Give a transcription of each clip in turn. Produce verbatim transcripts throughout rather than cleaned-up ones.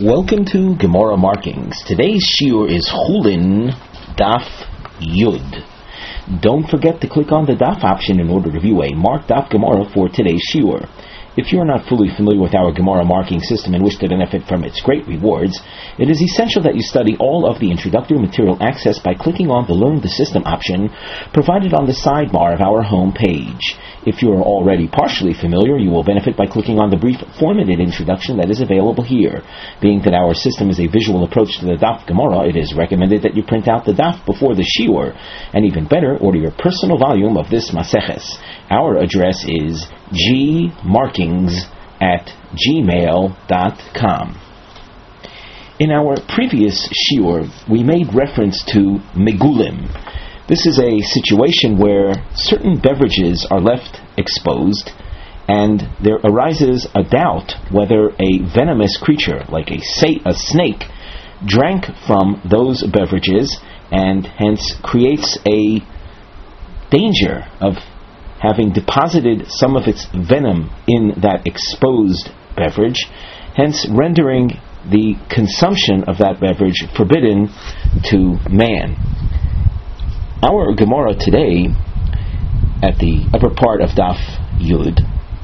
Welcome to Gemara Markings. Today's shiur is Chulin Daf Yud. Don't forget to click on the Daf option in order to view a marked Daf Gemara for today's shiur. If you are not fully familiar with our Gemara marking system and wish to benefit from its great rewards, it is essential that you study all of the introductory material accessed by clicking on the Learn the System option provided on the sidebar of our home page. If you are already partially familiar, you will benefit by clicking on the brief formatted introduction that is available here. Being that our system is a visual approach to the Daf Gemara, it is recommended that you print out the Daf before the shiur, and even better, order your personal volume of this Maseches. Our address is gmarkings at gmail dot com. In our previous shiur, we made reference to Megulim. This is a situation where certain beverages are left exposed, and there arises a doubt whether a venomous creature, like a, sa- a snake, drank from those beverages, and hence creates a danger of having deposited some of its venom in that exposed beverage, hence rendering the consumption of that beverage forbidden to man. Our Gemara today, at the upper part of Daf Yud,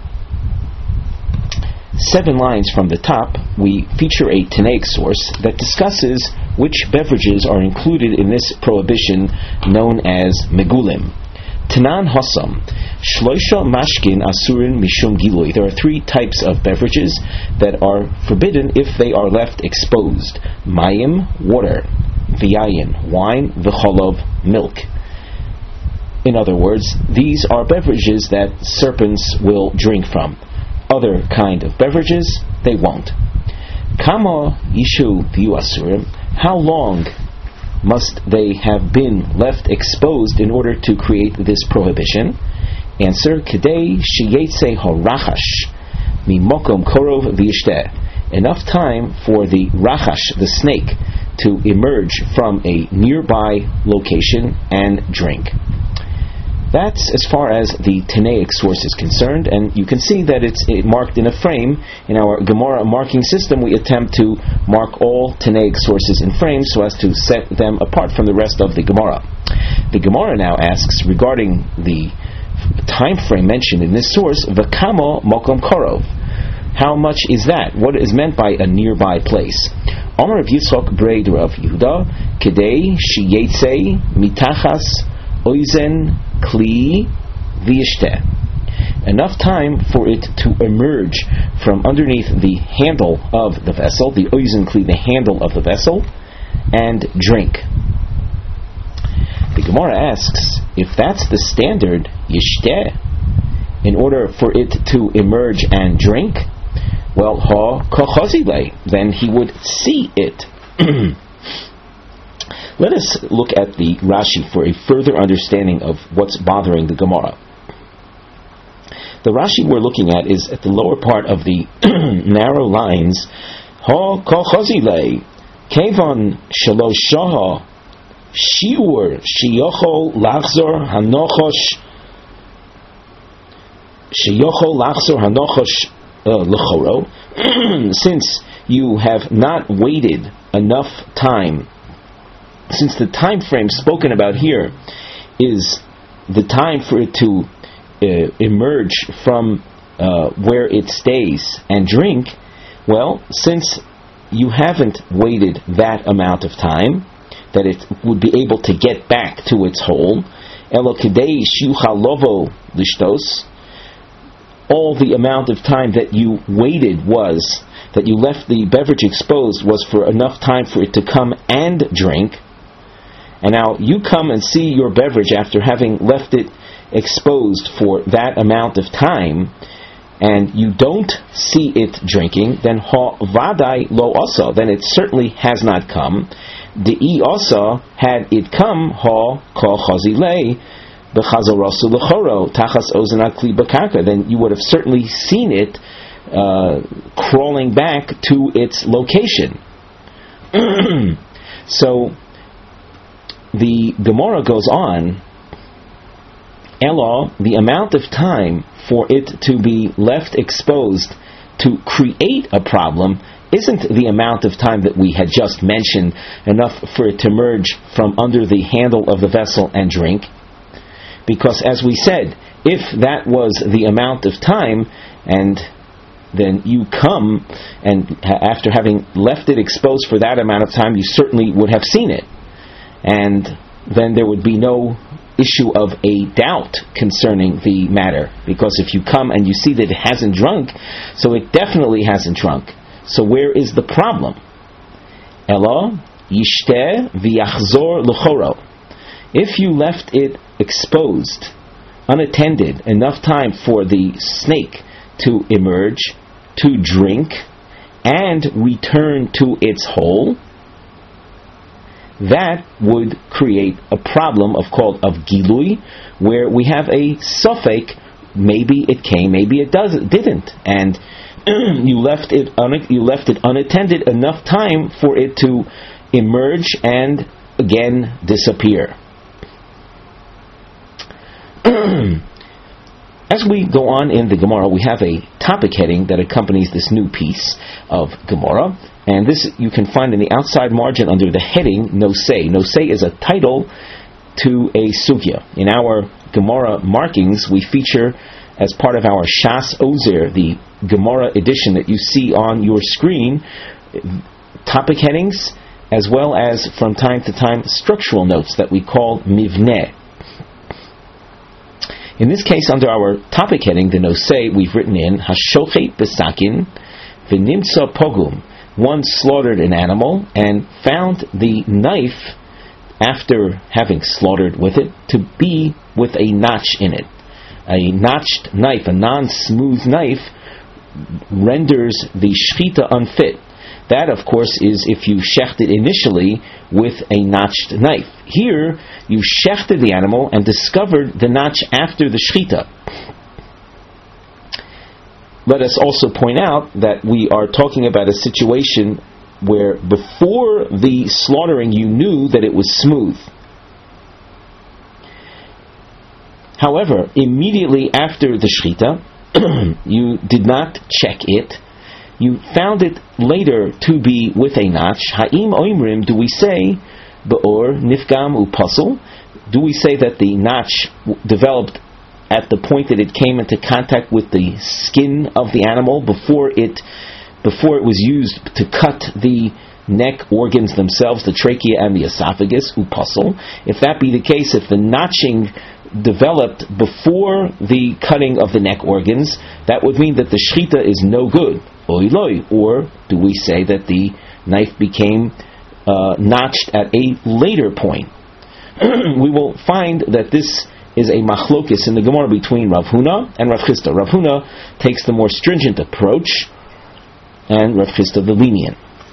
seven lines from the top, we feature a Tanaic source that discusses which beverages are included in this prohibition known as Megulim. Tanan Hassam, Shloisha Mashkin Asurin Mishum Gilui. There are three types of beverages that are forbidden if they are left exposed. Mayim, water. V'yayin, wine. V'cholov, milk. In other words, these are beverages that serpents will drink from. Other kind of beverages, they won't. Kama Yishu V'yu Asurim. How long must they have been left exposed in order to create this prohibition? Answer: Kedei sheyetze harachash mimokom korov v'yishteh. Enough time for the rachash, the snake, to emerge from a nearby location and drink. That's as far as the Tanaic source is concerned, and you can see that it's marked in a frame. In our Gemara marking system, we attempt to mark all Tanaic sources in frames so as to set them apart from the rest of the Gemara. The Gemara now asks regarding the time frame mentioned in this source, V'kamo mokom korov. How much is that? What is meant by a nearby place? Amar of Yitzchok Breid Rav Yehuda, Kedei sheyetze mitachas oizen kli v'yishteh. Enough time for it to emerge from underneath the handle of the vessel, the oizen kli, the handle of the vessel, and drink. The Gemara asks, if that's the standard, yishteh, in order for it to emerge and drink, well, ha kochazile, then he would see it. Let us look at the Rashi for a further understanding of what's bothering the Gemara. The Rashi we're looking at is at the lower part of the narrow lines. Ha kochazile, kevon shaloshaha shiur shiyochol lachzor hanochosh shiyochol lachzor hanochosh lechoro. Since you have not waited enough time, since the time frame spoken about here is the time for it to uh, emerge from uh, where it stays and drink, well, since you haven't waited that amount of time that it would be able to get back to its hole, elo kedei shuchalovo lishtos, all the amount of time that you waited was, that you left the beverage exposed, was for enough time for it to come and drink. And now you come and see your beverage after having left it exposed for that amount of time, and you don't see it drinking, then ha vadai lo asa, then it certainly has not come. De'i asa, had it come, ha kol chazilei b'chazorasu l'choro tachas ozena kli b'karka, then you would have certainly seen it uh, crawling back to its location. So the Gemara goes on, Elo, the amount of time for it to be left exposed to create a problem isn't the amount of time that we had just mentioned enough for it to emerge from under the handle of the vessel and drink? Because as we said, if that was the amount of time, and then you come, and after having left it exposed for that amount of time, you certainly would have seen it. And then there would be no issue of a doubt concerning the matter. Because if you come and you see that it hasn't drunk, so it definitely hasn't drunk. So where is the problem? Elo yishteh v'yachzor l'choro. If you left it exposed, unattended, enough time for the snake to emerge, to drink, and return to its hole, that would create a problem of called of gilui, where we have a suffix. Maybe it came, maybe it does, it didn't, and you left it un- you left it unattended enough time for it to emerge and again disappear. As we go on in the Gemara, we have a topic heading that accompanies this new piece of Gemara, and this you can find in the outside margin under the heading Nosei. Nosei is a title to a sugya. In our Gemara markings, we feature, as part of our Shas Ozer, the Gemara edition that you see on your screen, topic headings, as well as from time to time structural notes that we call mivneh. In this case, under our topic heading, the Nosei, we've written in Hashochet Besakin V'nimtza Pogum. One slaughtered an animal and found the knife, after having slaughtered with it, to be with a notch in it. A notched knife, a non-smooth knife, renders the shechita unfit. That, of course, is if you shechted initially with a notched knife. Here, you shechted the animal and discovered the notch after the shechita. Let us also point out that we are talking about a situation where before the slaughtering you knew that it was smooth. However, immediately after the shechita, you did not check it. You found it later to be with a notch. Ha'im oimrim, do we say, be'or nifgam u'pasul? Do we say that the notch developed at the point that it came into contact with the skin of the animal before it before it was used to cut the neck organs themselves, the trachea and the esophagus, u'pasul? If that be the case, if the notching developed before the cutting of the neck organs, that would mean that the shechita is no good. Oiloi. Or do we say that the knife became uh, notched at a later point? We will find that this is a machlokis in the Gemara between Rav Huna and Rav Chisda. Rav Huna takes the more stringent approach, and Rav Chisda the lenient.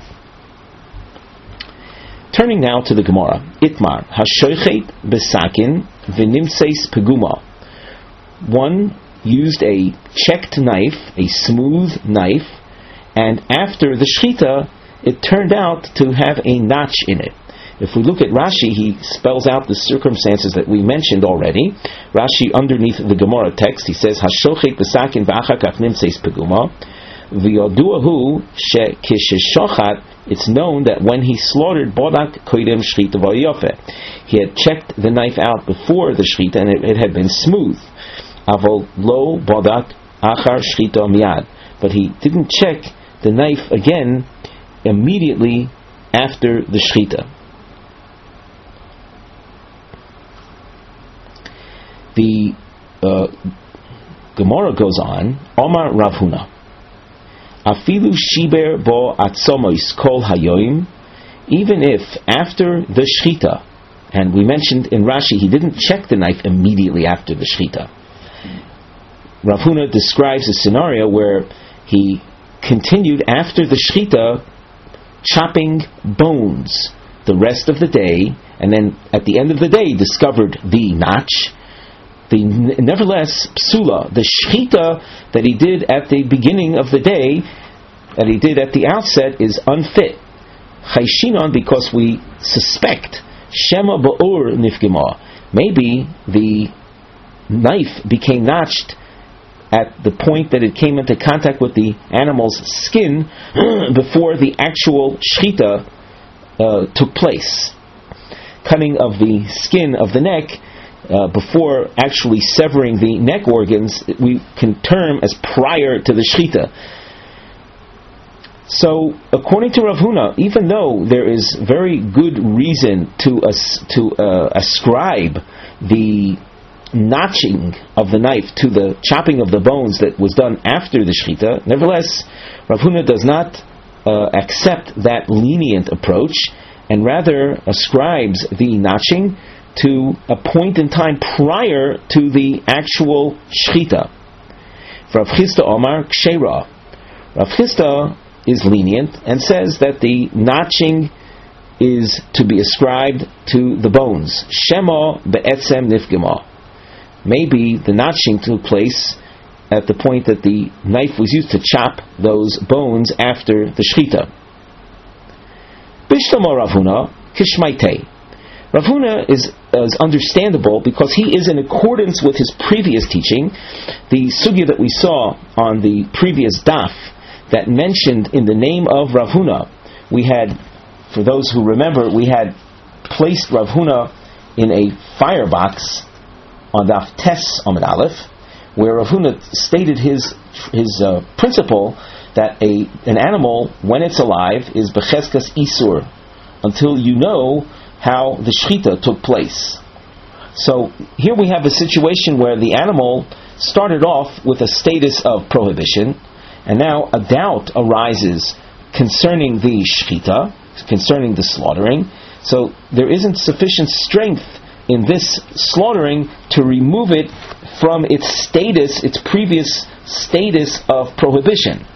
Turning now to the Gemara, Itmar hashoichet besakin v'nimtzeis peguma. One used a checked knife, a smooth knife, and after the shechita, it turned out to have a notch in it. If we look at Rashi, he spells out the circumstances that we mentioned already. Rashi, underneath the Gemara text, he says, "Hashochet b'sakin v'achakach nimtzeis peguma v'yoduahu shekisheshochat." It's known that when he slaughtered bodak koidem shechita v'yofe, he had checked the knife out before the shechita, and it, it had been smooth. Avol lo bodak achar shechita miyad, but he didn't check the knife again immediately after the shechita. The uh, Gemara goes on, Omar Rav Huna, Afilu shiber bo atzomois kol hayoim, even if after the shechita, and we mentioned in Rashi, he didn't check the knife immediately after the shechita. Rav Huna describes a scenario where he continued after the shechita chopping bones the rest of the day, and then at the end of the day discovered the notch. The, nevertheless, psula, the shechita that he did at the beginning of the day, that he did at the outset, is unfit. Chayshinon, because we suspect shema ba'ur nifgima, maybe the knife became notched at the point that it came into contact with the animal's skin before the actual shchita uh, took place. Cutting of the skin of the neck uh, before actually severing the neck organs, we can term as prior to the shchita. So, according to Rav Huna, even though there is very good reason to as, to uh, ascribe the notching of the knife to the chopping of the bones that was done after the shechita, nevertheless, Rav Huna does not uh, accept that lenient approach, and rather ascribes the notching to a point in time prior to the actual shechita. Rav Chisda Omar Ksheira. Rav Chisda is lenient and says that the notching is to be ascribed to the bones. Shema be'etzem nifgema. Maybe the notching took place at the point that the knife was used to chop those bones after the shechita. Bishlama Rav Huna kishmaitei. Rav Huna is, is understandable because he is in accordance with his previous teaching. The sugya that we saw on the previous daf that mentioned in the name of Rav Huna, we had, for those who remember, we had placed Rav Huna in a firebox on Daf Tes Amud Aleph, where Rav Huna stated his his uh, principle that a an animal, when it's alive, is becheskas isur, until you know how the shechita took place. So here we have a situation where the animal started off with a status of prohibition, and now a doubt arises concerning the shechita, concerning the slaughtering. So there isn't sufficient strength in this slaughtering to remove it from its status, its previous status of prohibition.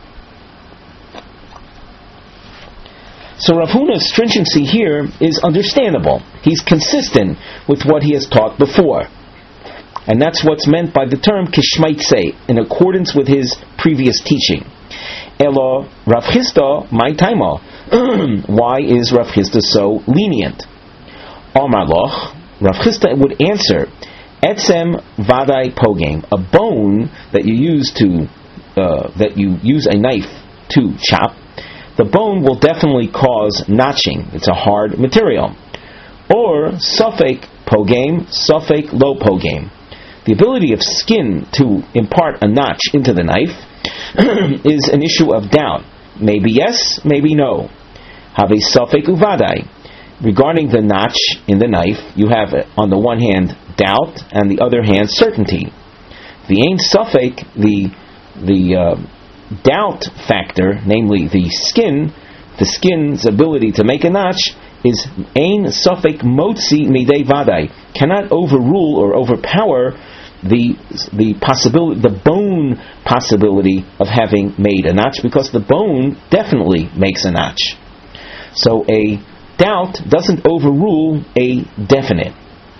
So Rav Huna's stringency here is understandable. He's consistent with what he has taught before. And that's what's meant by the term kishmaitzei, in accordance with his previous teaching. Elo Rav Chisda my taima. Why is Rav Chisda so lenient? Amar loch, Rav Chisda would answer, etzem vadai pogem, a bone that you use to uh, that you use a knife to chop. The bone will definitely cause notching. It's a hard material. Or safek pogem, safek lo pogem. The ability of skin to impart a notch into the knife is an issue of doubt. Maybe yes, maybe no. Have a safek uvadai. Regarding the notch in the knife, you have on the one hand doubt, and the other hand certainty. The ain safek, the the uh, doubt factor, namely the skin, the skin's ability to make a notch, is ain safek motzi midei vadai, cannot overrule or overpower the the possibility, the bone possibility of having made a notch, because the bone definitely makes a notch. So a doubt doesn't overrule a definite.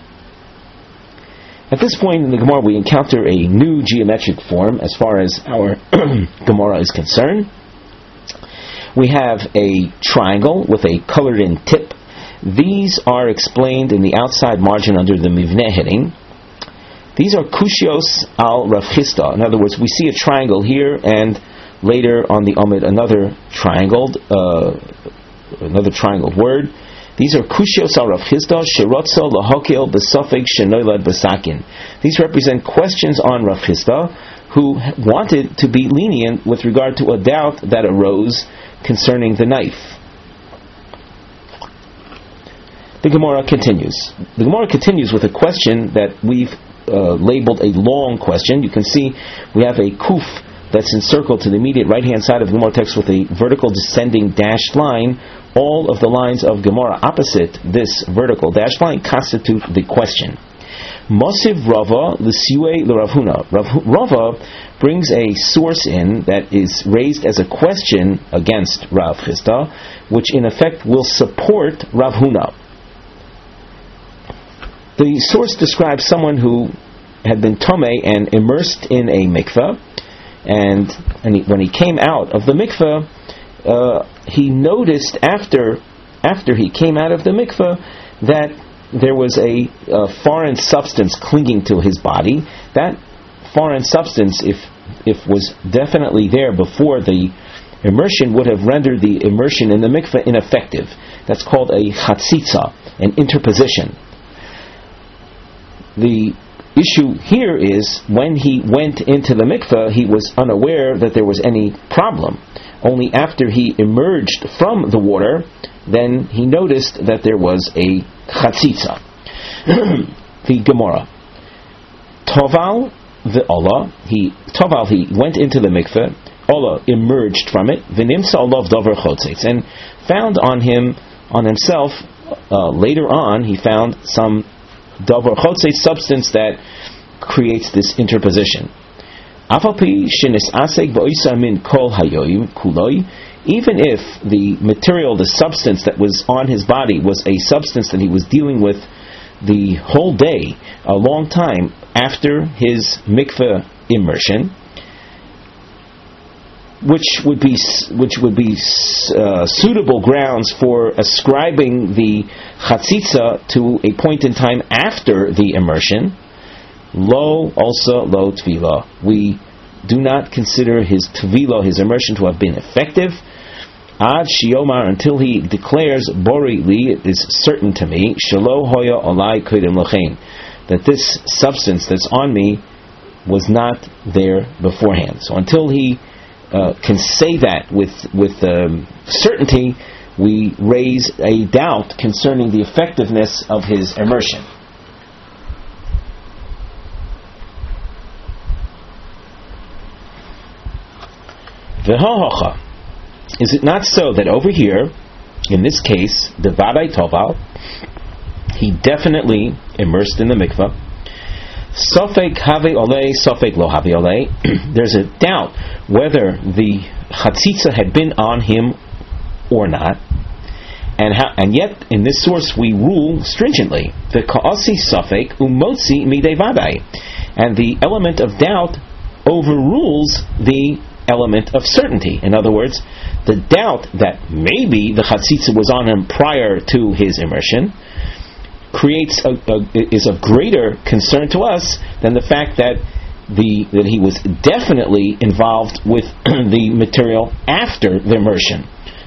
At this point in the Gemara, we encounter a new geometric form as far as our Gemara is concerned. We have a triangle with a colored-in tip. These are explained in the outside margin under the Mivneh heading. These are kushios al Rav Chisda. In other words, we see a triangle here, and later on the Omid another triangled, uh, another triangled word. These are kushios al Rav Chisda shirotza lahokil besafek shenoilad besakin. These represent questions on Rav Chisda, who wanted to be lenient with regard to a doubt that arose concerning the knife. The Gemara continues. The Gemara continues with a question that we've uh, labeled a long question. You can see we have a kuf that's encircled to the immediate right-hand side of the Gemara text with a vertical descending dashed line. All of the lines of Gemara opposite this vertical dashed line constitute the question. Mosiv Rava l'siue l'Rav Huna. Rava brings a source in that is raised as a question against Rav Chisda, which in effect will support Rav Huna. The source describes someone who had been tomei and immersed in a mikveh, and, and he, when he came out of the mikveh, uh, he noticed after after he came out of the mikveh that there was a, a foreign substance clinging to his body. That foreign substance, if if was definitely there before the immersion, would have rendered the immersion in the mikveh ineffective. That's called a chatzitza, an interposition. The issue here is when he went into the mikveh, he was unaware that there was any problem. Only after he emerged from the water, then he noticed that there was a chatzitza. The Gemara. Toval the Allah, he Toval he went into the mikveh, Allah emerged from it, v'nimsa olav davar chotzitz, and found on him, on himself, uh, later on, he found some davar chotzitz substance that creates this interposition. Afalpi shenis asek ba'isa min kol hayoyim kuloi, even if the material, the substance that was on his body was a substance that he was dealing with the whole day, a long time after his mikveh immersion, which would be which would be uh, suitable grounds for ascribing the chatzitza to a point in time after the immersion. Lo also lo tvila. We do not consider his tvila, his immersion, to have been effective. Ad shiomar, until he declares bori li, it is certain to me, shelo hoya olai kodim lochein, that this substance that's on me was not there beforehand. So until he uh, can say that with with um, certainty, we raise a doubt concerning the effectiveness of his immersion. V'hohocha. Is it not so that over here, in this case, the Vadai Toval, he definitely immersed in the mikvah. Sofek have ole, sofek lo have ole. There's a doubt whether the chatzitza had been on him or not, and how, and yet in this source we rule stringently. The ka'asi sofek umotzi midei vadai, and the element of doubt overrules the element of certainty. In other words, the doubt that maybe the chatzitza was on him prior to his immersion creates a, a, is of greater concern to us than the fact that the that he was definitely involved with the material after the immersion.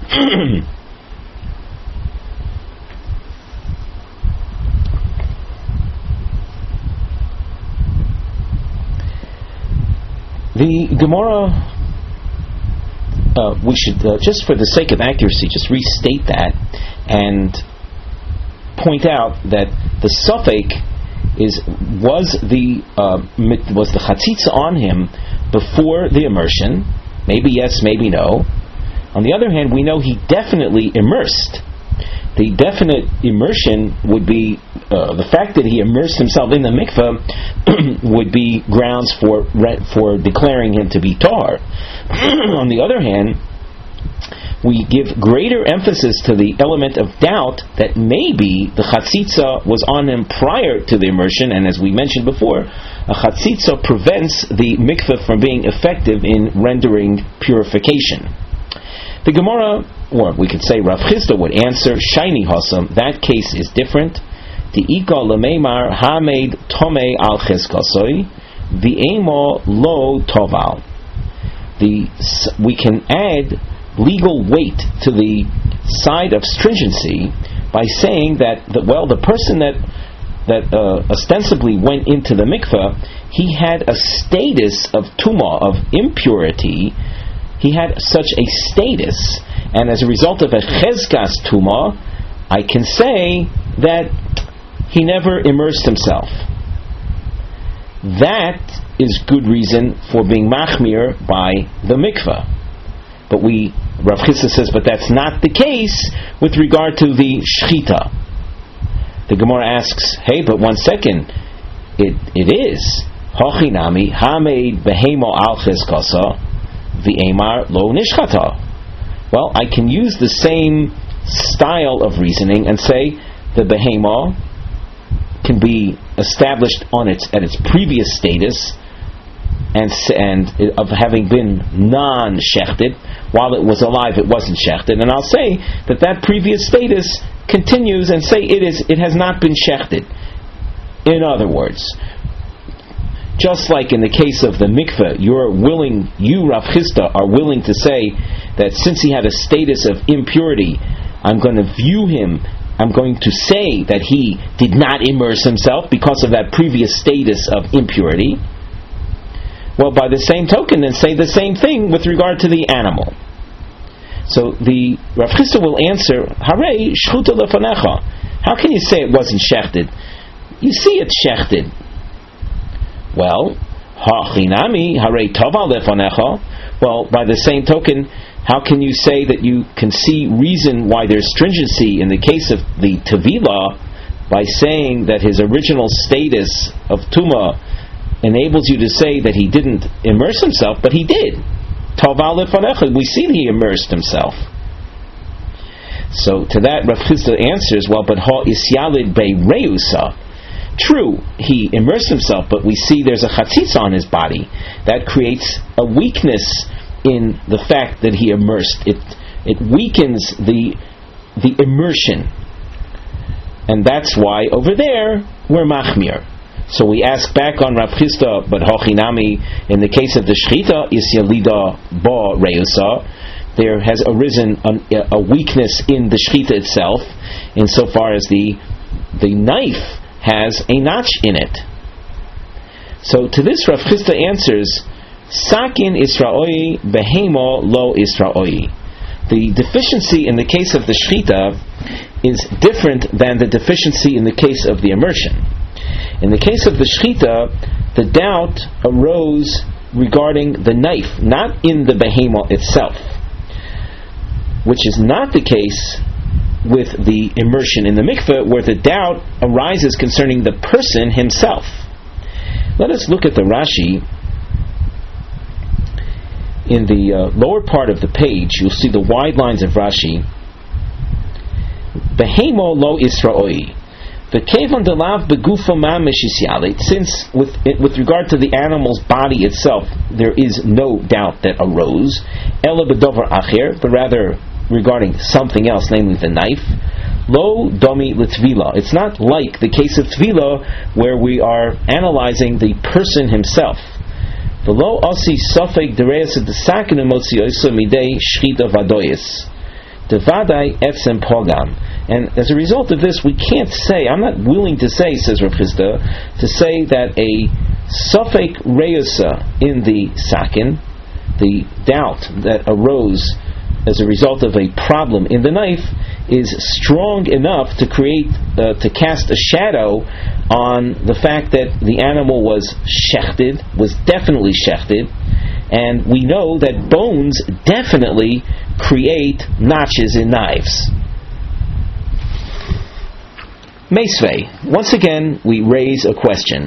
The Gemara, Uh, we should, uh, just for the sake of accuracy, just restate that and point out that the suffix is was the uh, was the chatzitza on him before the immersion. Maybe yes, maybe no. On the other hand, we know he definitely immersed. The definite immersion would be uh, the fact that he immersed himself in the mikveh would be grounds for for declaring him to be tar. On the other hand, we give greater emphasis to the element of doubt that maybe the chatzitza was on him prior to the immersion, and as we mentioned before, a chatzitza prevents the mikveh from being effective in rendering purification. The Gemara, or we could say Rav Chisda, would answer, Shaini Hossam, that case is different. The Ika Lameimar Hamed Tome Al Cheskasoi, the Emo Lo Toval. The we can add legal weight to the side of stringency by saying that, that well, the person that that uh, ostensibly went into the mikveh, he had a status of tumah, of impurity. He had such a status, and as a result of a chezkas tumah, I can say that he never immersed himself. That is good reason for being machmir by the mikveh. But we, Rav Chisda says, but that's not the case with regard to the shchita. The Gemara asks, hey, but one second, it it is hochinami hameid behemo al chezkasa. The Amar lo nishchata. Well, I can use the same style of reasoning and say the behema can be established on its at its previous status and and of having been non-shechted. While it was alive, it wasn't shechted, and I'll say that that previous status continues and say it is it has not been shechted. In other words, just like in the case of the mikveh, you're willing, you Rav Chisda, are willing to say that since he had a status of impurity, I'm going to view him, I'm going to say that he did not immerse himself because of that previous status of impurity. Well, by the same token, then say the same thing with regard to the animal. So the Rav Chisda will answer, Harei shchuta lefanecha. How can you say it wasn't shechted? You see it's shechted. Well, ha'chinami harei tova lefanecha. Well, by the same token, how can you say that you can see reason why there's stringency in the case of the Tevila by saying that his original status of Tuma enables you to say that he didn't immerse himself, but he did. Tova lefanecha, we see that he immersed himself. So to that, Rav Chisda answers, well, but ha isyalid beireusa. True, he immersed himself, but we see there's a chatzitza on his body. That creates a weakness in the fact that he immersed. It it weakens the the immersion. And that's why over there we're machmir. So we ask back on Rav Chisda, but hochinami, in the case of the shchita, is yalida ba reusa, there has arisen a, a weakness in the shchita itself, insofar as the the knife has a notch in it. So to this Rav Chisda answers, Sakin Isra'oi Behemo Lo Isra'oi. The deficiency in the case of the shchita is different than the deficiency in the case of the immersion. In the case of the shchita, the doubt arose regarding the knife, not in the behemo itself, which is not the case with the immersion in the mikveh, where the doubt arises concerning the person himself. Let us look at the Rashi. In the uh, lower part of the page, you'll see the wide lines of Rashi. Behemo lo Isra'oi. The kevan delav begufa mamish isyalit. Since with with regard to the animal's body itself, there is no doubt that arose. Ela bedover acher, but rather regarding something else, namely the knife. Lo domi l'tvila. It's not like the case of tvila, where we are analyzing the person himself. The lo asi safek dereis de sakin emotzi oisa midei shchita vadoyis. Devadai etzem pogam. And as a result of this, we can't say, I'm not willing to say, says Rav Chisda, to say that a safek reusa in the sakin, the doubt that arose as a result of a problem in the knife, is strong enough to create, uh, to cast a shadow on the fact that the animal was shechted, was definitely shechted, and we know that bones definitely create notches in knives. Meisvei, once again we raise a question.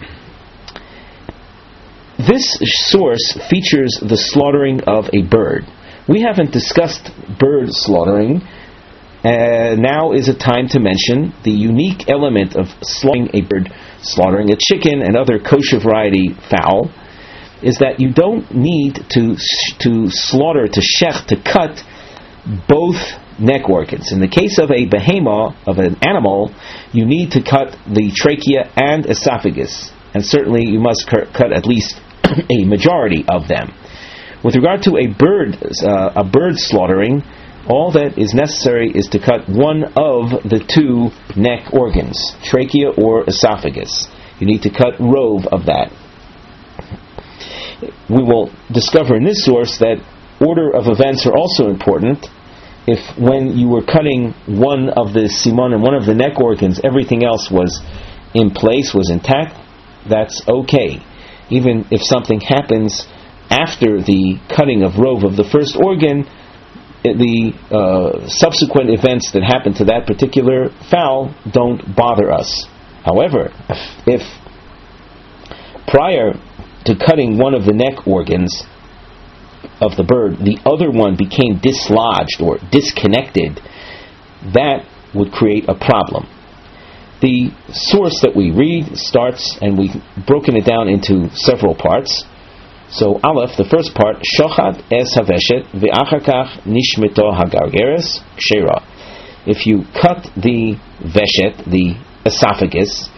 This source features the slaughtering of a bird. We haven't discussed bird slaughtering. Uh, now is a time to mention the unique element of slaughtering a bird, slaughtering a chicken and other kosher variety fowl, is that you don't need to to slaughter, to shech, to cut both neck organs. In the case of a behema, of an animal, you need to cut the trachea and esophagus, and certainly you must cut at least a majority of them. With regard to a bird, uh, a bird slaughtering, all that is necessary is to cut one of the two neck organs, trachea or esophagus. You need to cut rove of that. We will discover in this source that order of events are also important. If when you were cutting one of the simon and one of the neck organs, everything else was in place, was intact, that's okay. Even if something happens after the cutting of rove of the first organ, the uh, subsequent events that happen to that particular fowl don't bother us. However, if, if prior to cutting one of the neck organs of the bird, the other one became dislodged or disconnected, that would create a problem. The source that we read starts, and we've broken it down into several parts. So Aleph, the first part, Shochad es haveshet ve'achakach nishmeto hagargeres kshera. If you cut the veshet, the esophagus,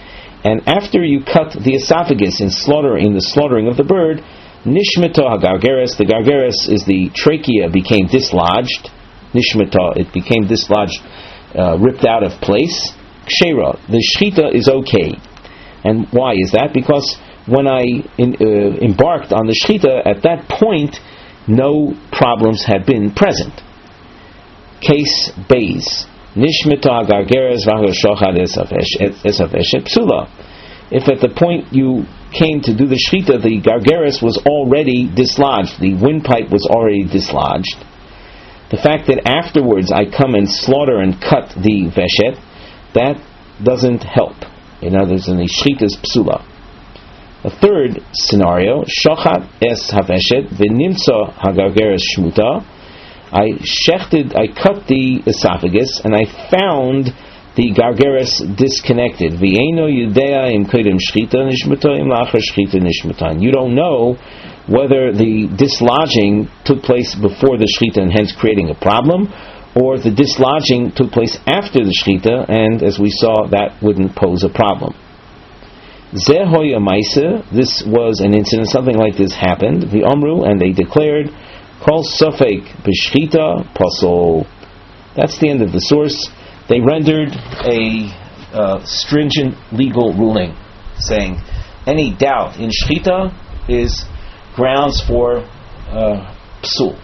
and after you cut the esophagus in slaughter in the slaughtering of the bird, nishmata hagargeres, the gargeres is the trachea became dislodged, nishmata, it became dislodged, uh, ripped out of place. Kshera, the shchita is okay. And why is that? Because when I in, uh, embarked on the shchita, at that point, no problems had been present. Case Bays. Nishmita gargeres v'hashochad esaveshet psula. If at the point you came to do the shchita, the gargeres was already dislodged, the windpipe was already dislodged, the fact that afterwards I come and slaughter and cut the veshet, that doesn't help. In other words, in the shchita is psula. A third scenario, shochat es haveshet v'nimtza hagargeres shmuta. I shechted, I cut the esophagus, and I found the gargeres disconnected. V'eino yudea im kodem shchita nishmata im lachar shchita nishmata. You don't know whether the dislodging took place before the shchita and hence creating a problem, or the dislodging took place after the shchita, and as we saw, that wouldn't pose a problem. Zehoya Maisa, this was an incident, something like this happened. The Omru, and they declared, Kol Sofek B'Shchita Pasol. That's the end of the source. They rendered a uh, stringent legal ruling, saying any doubt in Shchita is grounds for uh, Psul.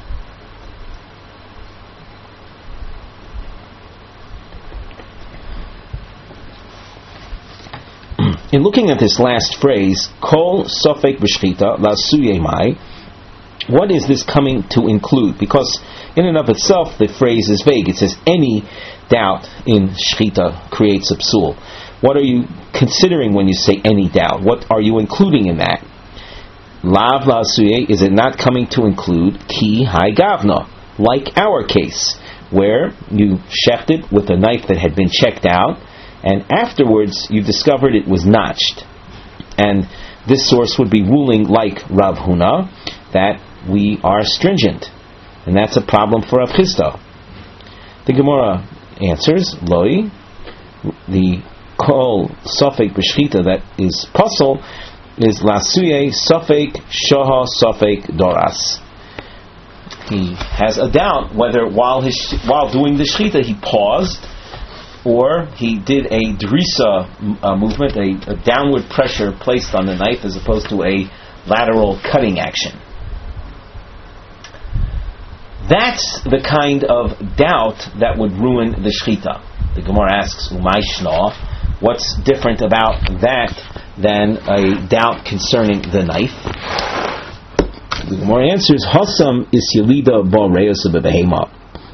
In looking at this last phrase, Kol Sofek B'Shchita La'Suye Mai, what is this coming to include? Because in and of itself, the phrase is vague. It says any doubt in Shchita creates a psul. What are you considering when you say any doubt? What are you including in that? Lav La'Suye, is it not coming to include Ki Hai Gavna, like our case, where you shechted with a knife that had been checked out, and afterwards you discovered it was notched. And this source would be ruling like Rav Huna, that we are stringent, and that's a problem for Rav Chisda. The Gemara answers, Loi, the Kol Sofek B'Shchita that is puzzle is Lasuye Sofek Shoha Sofek Doras. He has a doubt whether while his while doing the Shchita he paused, or he did a drisa uh, movement, a, a downward pressure placed on the knife as opposed to a lateral cutting action. That's the kind of doubt that would ruin the shchita. The Gemara asks, Umay shna, what's different about that than a doubt concerning the knife? The Gemara answers, Hasam is yelida ba reus behema.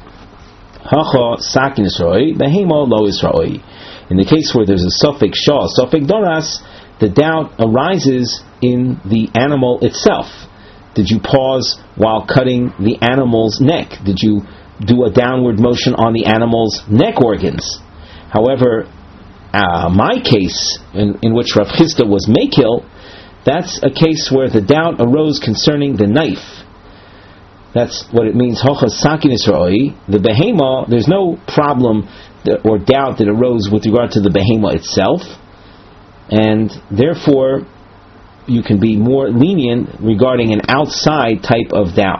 Hacha sakin isroi, behema lo isroi. In the case where there's a suffix shah, suffix doras, the doubt arises in the animal itself. Did you pause while cutting the animal's neck? Did you do a downward motion on the animal's neck organs? However, uh, my case, in, in which Rav Chisda was makil, that's a case where the doubt arose concerning the knife. That's what it means, Hochas Sakin Isra'i. The behema, there's no problem that, or doubt that arose with regard to the behema itself, and therefore you can be more lenient regarding an outside type of doubt.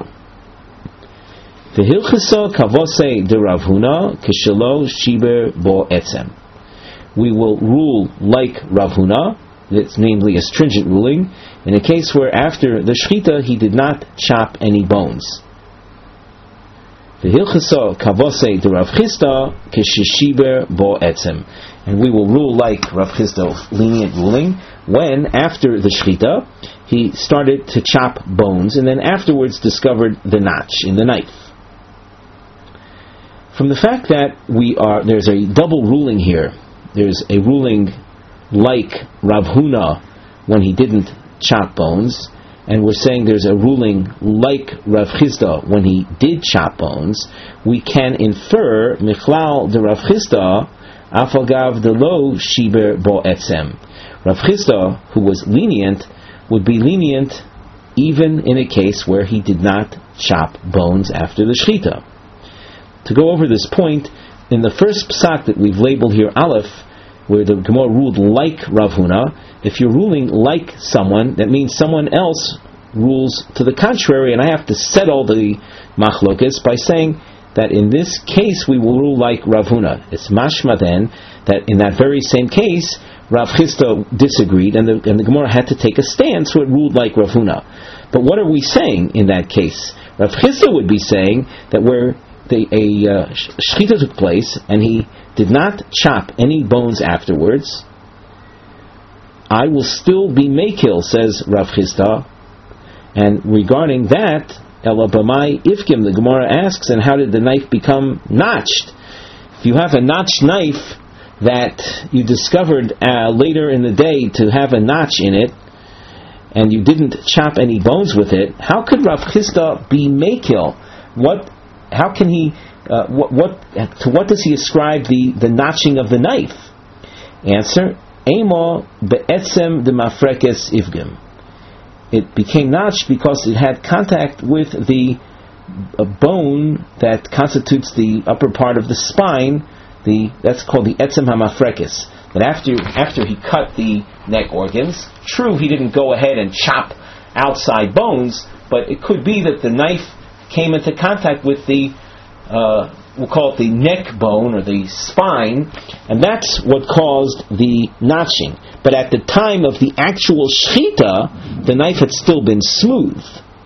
The Hilchasa Kavose de Rav Huna Kishalo Shiber Bo Etzem. We will rule like Rav Huna, that's namely a stringent ruling, in a case where after the Shchita he did not chop any bones. The Hilchasa Kavose de Rav Chisda Kishishiber Bo Etzem. And we will rule like Rav Chisda, lenient ruling, when after the Shchita he started to chop bones and then afterwards discovered the notch in the knife. From the fact that we are, there's a double ruling here. There's a ruling like Rav Huna when he didn't chop bones, and we're saying there's a ruling like Rav Chisda when he did chop bones. We can infer Michlal de Rav Chisda Afagav de lo shiber bo etzem. Rav Chisda, who was lenient, would be lenient even in a case where he did not chop bones after the Shchita. To go over this point, in the first psak that we've labeled here Aleph, where the Gemara ruled like Rav Huna. If you're ruling like someone, that means someone else rules to the contrary, and I have to settle the machlokas by saying that in this case we will rule like Rav Huna. It's mashma then that in that very same case Rav Chisda disagreed, and the, and the Gemara had to take a stand, so it ruled like Rav Huna. But what are we saying in that case? Rav Chisda would be saying that where the, a uh, shechita took place and he did not chop any bones afterwards, I will still be mekil, says Rav Chisda. And regarding that, Ela b'mai ifkim, the Gemara asks, and how did the knife become notched? If you have a notched knife that you discovered uh, later in the day to have a notch in it, and you didn't chop any bones with it, how could Rav Chisda be mekil? What? How can he? Uh, what, what? To what does he ascribe the, the notching of the knife? Answer: Emo be'etzem de mafrekes ifgim. It became notched because it had contact with the a bone that constitutes the upper part of the spine. The that's called the etzem hamafrekes. That after after he cut the neck organs, true, he didn't go ahead and chop outside bones, but it could be that the knife came into contact with the uh, we'll call it the neck bone or the spine, and that's what caused the notching. But at the time of the actual shechita, the knife had still been smooth.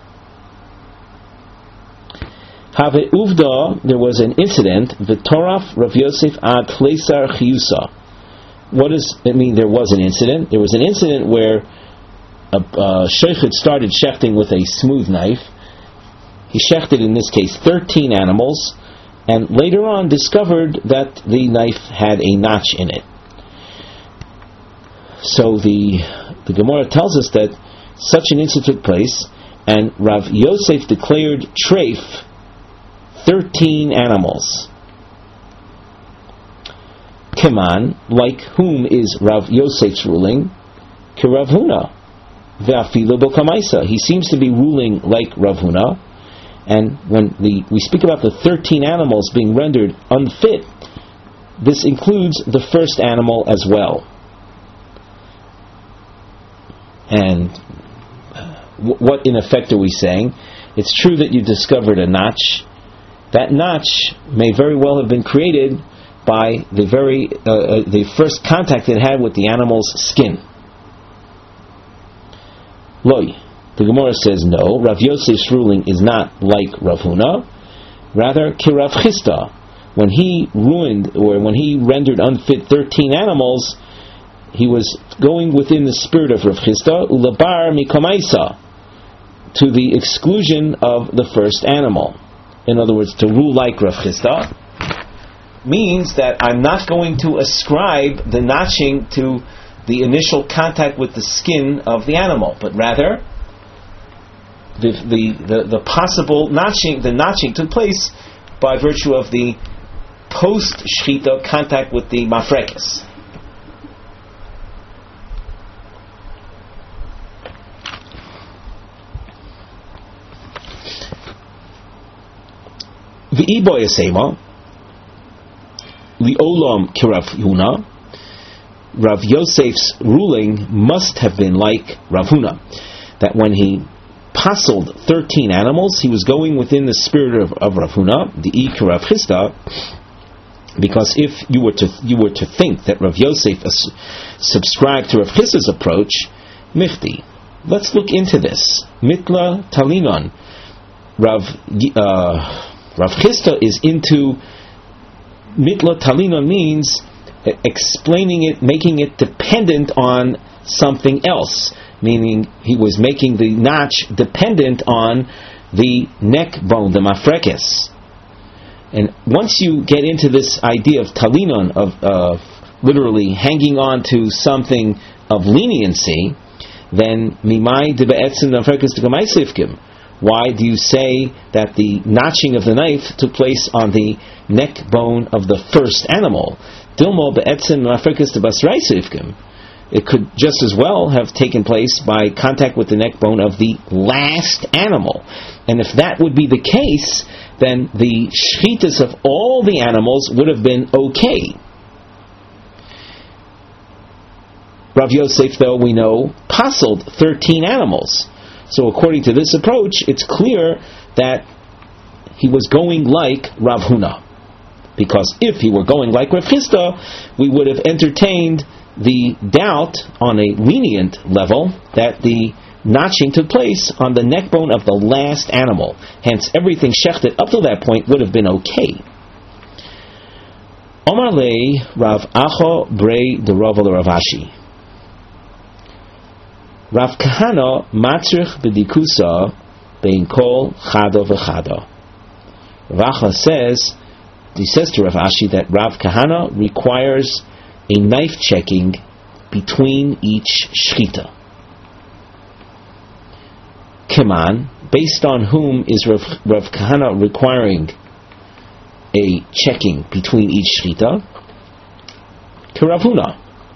Have uvda, there was an incident, v'toraf Rav Yosef ad chleisar chiyusa. What does it mean there was an incident? There was an incident where a uh, sheikhut started shechting with a smooth knife. He shechted, in this case, thirteen animals, and later on discovered that the knife had a notch in it. So the the Gemara tells us that such an incident took place, and Rav Yosef declared treif thirteen animals. Keman, like whom is Rav Yosef's ruling? Kirav Huna. Ve'afilu b'kamaisa. He seems to be ruling like Rav Huna, and when the, we speak about the thirteen animals being rendered unfit, this includes the first animal as well. And what in effect are we saying? It's true that you discovered a notch. That notch may very well have been created by the very uh, uh, the first contact it had with the animal's skin. Loi. The Gemara says no. Rav Yosef's ruling is not like Rav Huna. Rather, Kirav Chisda, when he ruined or when he rendered unfit thirteen animals, he was going within the spirit of Rav Chisda, ulabar mikamaisa, to the exclusion of the first animal. In other words, to rule like Rav Chisda means that I'm not going to ascribe the notching to the initial contact with the skin of the animal, but rather the the, the, the possible notching, the notching took place by virtue of the post-shchita contact with the mafrekes. V'iboy asema li'olam kirav Huna. Rav Yosef's ruling must have been like Rav Huna, that when he puzzled thirteen animals, he was going within the spirit of, of Rav Huna, the Ik Rav Chisda, because if you were to you were to think that Rav Yosef as, subscribed to Rav Chisda's approach, michti. Let's look into this. Mitla talinon. Rav uh, Rav Chisda is into mitla talinon means explaining it, making it dependent on something else. Meaning he was making the notch dependent on the neck bone, the mafrekes. And once you get into this idea of talinon, of uh, literally hanging on to something of leniency, then mimai de be'etzim mafrekes de gamaisifkim. Why do you say that the notching of the knife took place on the neck bone of the first animal? Dilmo be'etzim mafrekes de basraisifkim. It could just as well have taken place by contact with the neck bone of the last animal. And if that would be the case, then the shchitas of all the animals would have been okay. Rav Yosef, though, we know, pasuled thirteen animals. So according to this approach, it's clear that he was going like Rav Huna. Because if he were going like Rav Chisda, we would have entertained the doubt on a lenient level that the notching took place on the neck bone of the last animal. Hence, everything shechted up to that point would have been okay. Omar lei Rav Acho brei de Rav Rav Ashi. Rav Kahana matzrich bedikusa bein kol chado v'chado. Rav Acha says, he says to Rav Ashi that Rav Kahana requires a knife checking between each shchita. Keman, based on whom is Rav, Rav Kahana requiring a checking between each shchita? K'Rav Huna.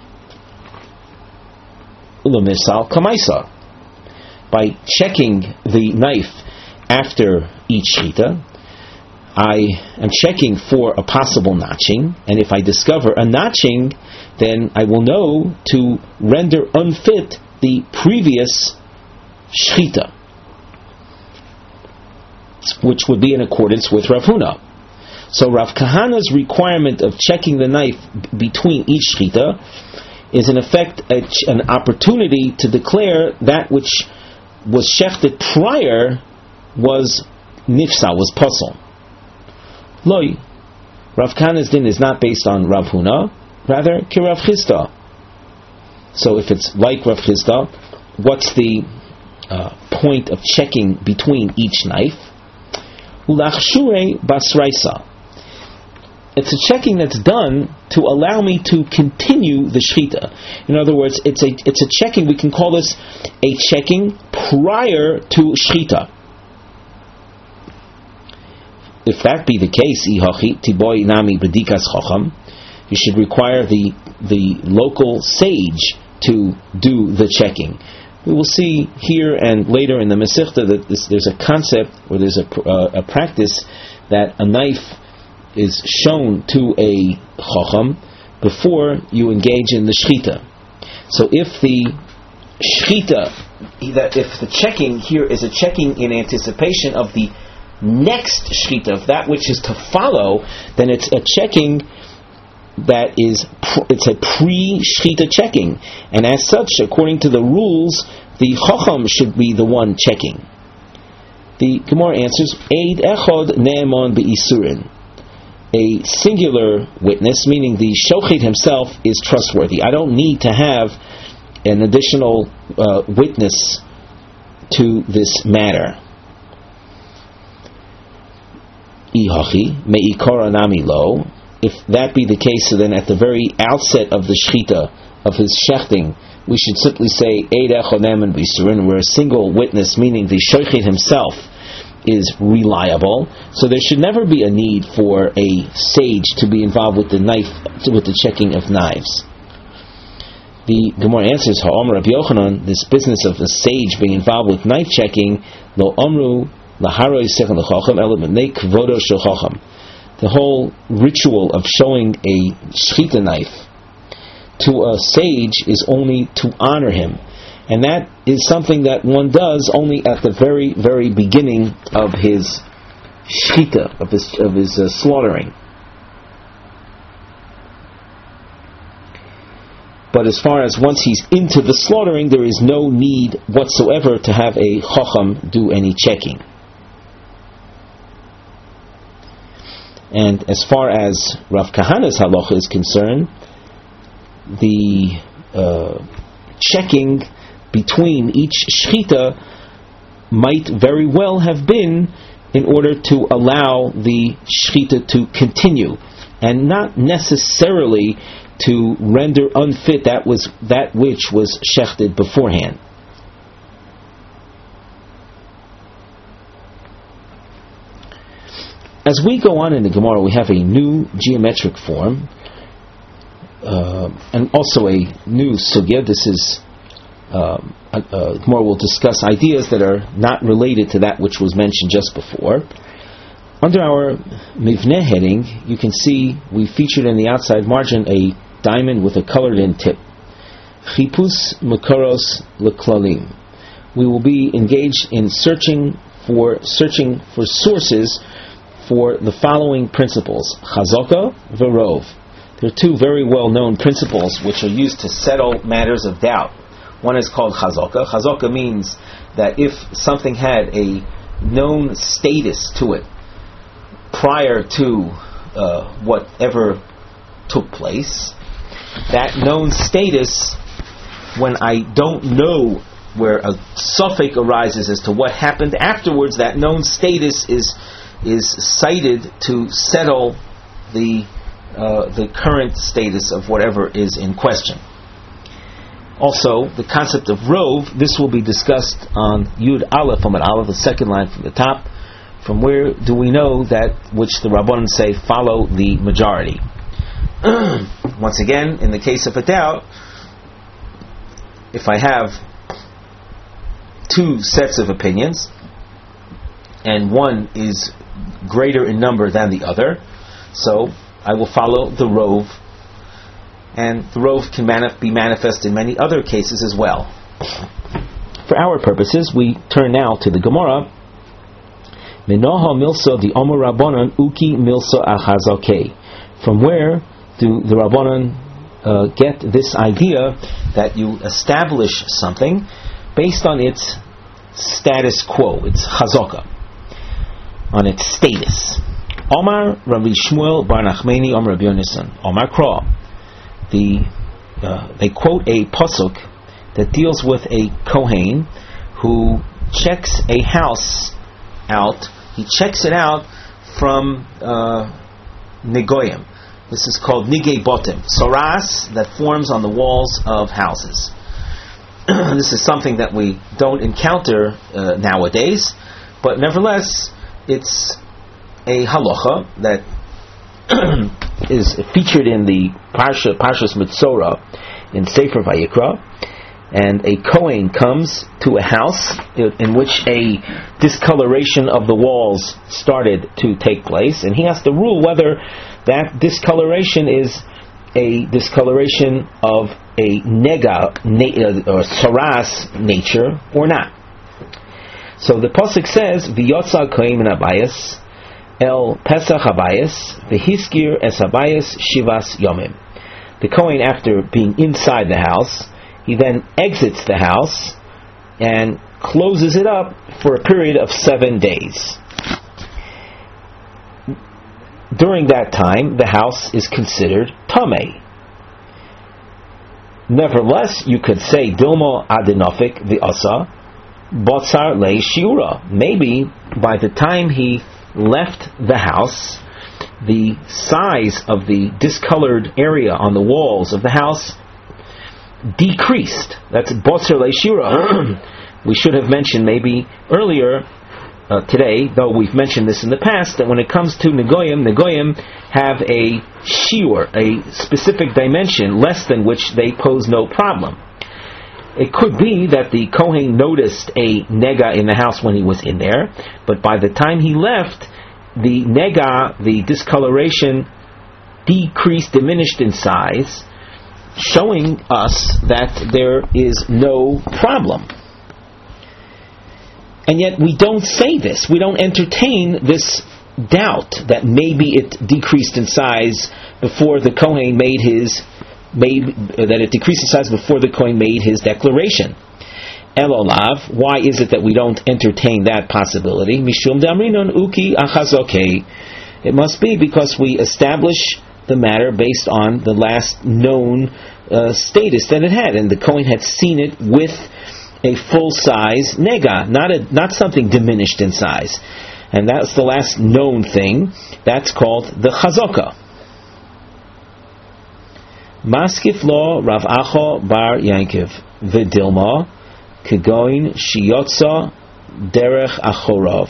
Ulamisal kamaisa. By checking the knife after each shchita, I am checking for a possible notching, and if I discover a notching, then I will know to render unfit the previous shchita, which would be in accordance with Rav Huna. So Rav Kahana's requirement of checking the knife b- between each shchita is in effect a ch- an opportunity to declare that which was shechted prior was nifsa, was puzzle. Loi, Rav Kahana's din is not based on Rav Huna, rather K'Rav Chisda. So if it's like Rav Chisda, what's the uh, point of checking between each knife? Ulachshure basraisa. It's a checking that's done to allow me to continue the shchita. In other words, it's a it's a checking. We can call this a checking prior to shchita. If that be the case, ihachi tiboy nami bedikas chacham, you should require the the local sage to do the checking. We will see here and later in the Masechta that this, there's a concept or there's a, uh, a practice that a knife is shown to a chacham before you engage in the shchita. So if the shchita, if the checking here is a checking in anticipation of the next shchita, of that which is to follow, then it's a checking that is, it's a pre-shchita checking, and as such, according to the rules, the chacham should be the one checking. The Gemara answers, Eid echod ne'emon be'isurin. A singular witness, meaning the shochet himself, is trustworthy. I don't need to have an additional uh, witness to this matter. Ihachi me'ikora nami lo. If that be the case, so then at the very outset of the shchita, of his shechting, we should simply say Eid echod ne'emon be'isurin, where a single witness, meaning the shochet himself, is reliable. So there should never be a need for a sage to be involved with the knife, with the checking of knives. The Gemara answers, Ha'om Rabbi Yochanan, this business of a sage being involved with knife checking, lo omru laharoi second l'chacham element kvodo shel chacham. The whole ritual of showing a shchita knife to a sage is only to honor him. And that is something that one does only at the very, very beginning of his shchita, of his, of his uh, slaughtering. But as far as once he's into the slaughtering, there is no need whatsoever to have a chacham do any checking. And as far as Rav Kahana's halacha is concerned, the uh, checking between each shchita might very well have been in order to allow the shchita to continue, and not necessarily to render unfit that was that which was shechted beforehand. As we go on in the Gemara, we have a new geometric form, uh, and also a new sugya. This is Um, uh, uh, Gemara will discuss ideas that are not related to that which was mentioned just before. Under our Mivneh heading, you can see we featured in the outside margin a diamond with a colored in tip. Chipus Makoros Leklalim. We will be engaged in searching for searching for sources for the following principles: Chazaka, Verov. There are two very well-known principles which are used to settle matters of doubt. One is called Chazaka. Chazaka means that if something had a known status to it prior to uh, whatever took place, that known status, when I don't know where a suffix arises as to what happened afterwards, that known status is is cited to settle the uh, the current status of whatever is in question. Also, the concept of rov, this will be discussed on Yud Aleph, Amud Aleph, the second line from the top. From where do we know that which the Rabbanan say follow the majority? Once again, in the case of a doubt, if I have two sets of opinions, and one is greater in number than the other, so I will follow the rov, and the rov can manif- be manifest in many other cases as well. For our purposes, we turn now to the Gemara. Menoha milso the Omer Rabbanan uki milso achazokei. From where do the Rabbanan uh, get this idea that you establish something based on its status quo, its chazaka, on its status? Omar Rabbi Shmuel Bar Nachmani Omar Rabbi Yonasan Omar Kra. The uh, they quote a pasuk that deals with a kohen who checks a house out. He checks it out from uh, negoyim. This is called nigei botim, soras that forms on the walls of houses. This is something that we don't encounter uh, nowadays, but nevertheless, it's a halacha that is featured in the Parsha, Parshas Mitzorah in Sefer Vayikra, and a Kohen comes to a house in which a discoloration of the walls started to take place, and he has to rule whether that discoloration is a discoloration of a nega na- or saras nature or not. So the pasuk says, "V'yotza kohen min habayis el pesach habayis v'hiskir es habayis shivas yomim." The kohen, after being inside the house, he then exits the house and closes it up for a period of seven days. During that time, the house is considered tamei. Nevertheless, you could say Dilmo Adenofik v'asa Botzar le Shiura. Maybe by the time he left the house, the size of the discolored area on the walls of the house decreased. That's Botzar le Shiura. We should have mentioned maybe earlier uh, today, though we've mentioned this in the past, that when it comes to Negoyim, Negoyim have a shiur, a specific dimension less than which they pose no problem. It could be that the Kohen noticed a nega in the house when he was in there, but by the time he left, the nega, the discoloration, decreased, diminished in size, showing us that there is no problem. And yet we don't say this. We don't entertain this doubt that maybe it decreased in size before the Kohen made his made uh, that it decreased in size before the Kohen made his declaration. Elolav, why is it that we don't entertain that possibility? Mishum damrinon uki achazokei. It must be because we establish the matter based on the last known uh, status that it had, and the Kohen had seen it with a full-size nega, not a, not something diminished in size. And that's the last known thing. That's called the chazaka. Maskif lo Rav Acho bar Yankiv v'dilma kegoin shiyotza derech achorov.